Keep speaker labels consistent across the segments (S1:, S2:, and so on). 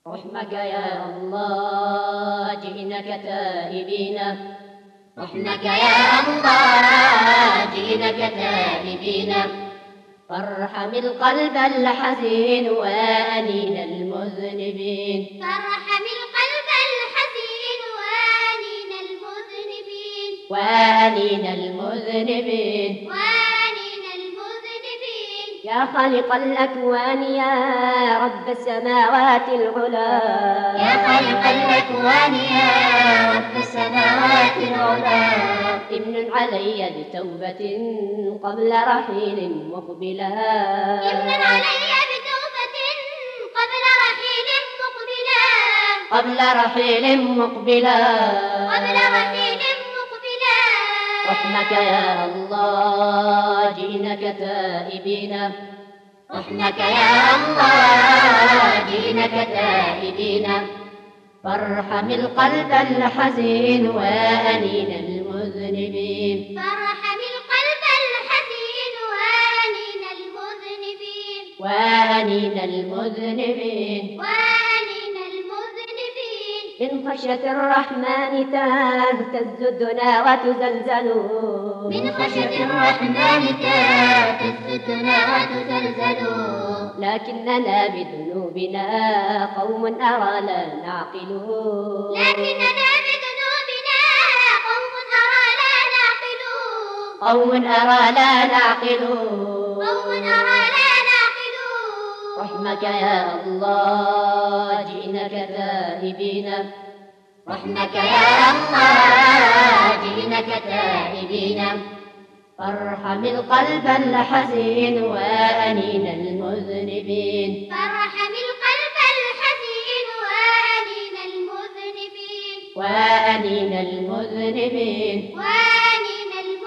S1: رحمك يا الله جئناك تائبين، رحمك يا الله جئناك تائبين، فارحم القلب الحزين وأنين المذنبين،
S2: فارحم القلب الحزين وأنين المذنبين،
S1: وأنين المذنبين،
S2: وأنين المذنبين.
S1: يا خالق الأكوان يا رب السماوات العلا،
S2: يا خالق الأكوان يا رب السماوات العلا،
S1: امن علي بتوبة قبل رحيل مقبلا،
S2: امن علي بتوبة قبل رحيل مقبلا،
S1: قبل رحيل مقبلا،
S2: قبل رحيل مقبلا.
S1: رحمك يا الله جئناك تائبين،
S2: رحمك يا الله جئناك تائبين،
S1: فارحم القلب الحزين وأنين المذنبين،
S2: فارحم القلب الحزين وأنين المذنبين،
S1: وأنين المذنبين.
S2: وأنين المذنبين.
S1: من خشية الرحمن تهتز الدنا وتزلزل،
S2: من خشية الرحمن تهتز الدنا وتزلزل،
S1: لكننا بذنوبنا قوم أرى لا نعقل،
S2: لكننا بذنوبنا قوم أرى لا نعقل،
S1: قوم أرى لا نعقل،
S2: قوم أرى لا نعقل.
S1: رحمك يا الله جئناك تائبين،
S2: رحمك يا الله جئناك تائبين،
S1: فارحم القلب الحزين وأنين المذنبين،
S2: فارحم القلب الحزين وأنين المذنبين،
S1: وأنين المذنبين.
S2: وأنين المذنبين.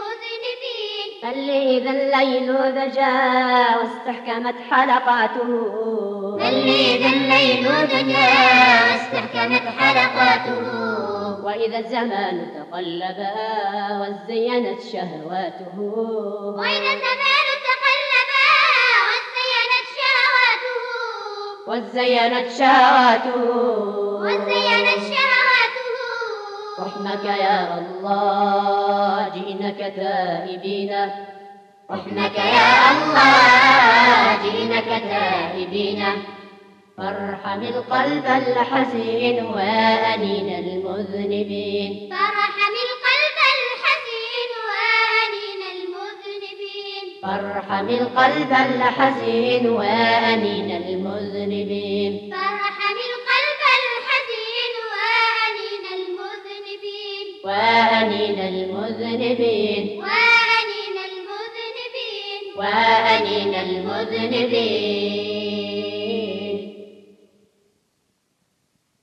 S1: بل إذا الليل ذجى واستحكمت حلقاته،
S2: بل إذا الليل دجى واستحكمت حلقاته،
S1: وإذا الزمان تقلبا وزينت شهواته،
S2: وإذا الزمان تقلبا وزينت شهواته،
S1: وزينت شهواته،
S2: وزينت شهواته.
S1: رحمك يا الله جئناك تائبين،
S2: رحمك يا الله جئناك تائبين،
S1: فارحم القلب الحزين وأنين المذنبين،
S2: فارحم القلب الحزين وأنين المذنبين،
S1: فارحم القلب الحزين وأنين المذنبين،
S2: فارحم القلب الحزين وأنين المذنبين،
S1: وأنين المذنبين،
S2: وأنين المذنبين.
S1: وأنين المذنبين.